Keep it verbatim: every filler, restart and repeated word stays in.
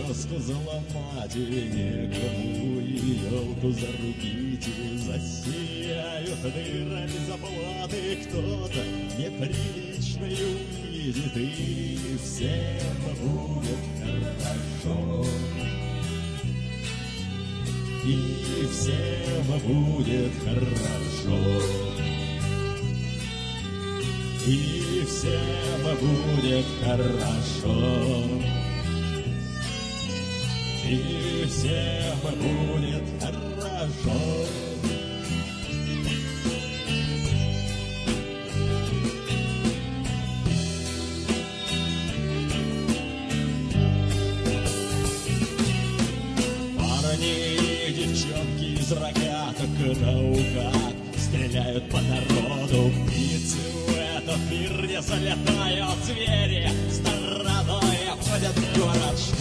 березку заломать, и некому елку зарубить, и засияют дырами заплаты, кто-то неприличный увидит, и всем будет хорошо. И всем будет хорошо. И всем будет хорошо. И всем будет хорошо. Парни и девчонки из рогаток наугад стреляют по народу. Птицы в этот мир не залетают, звери стороной обходят город.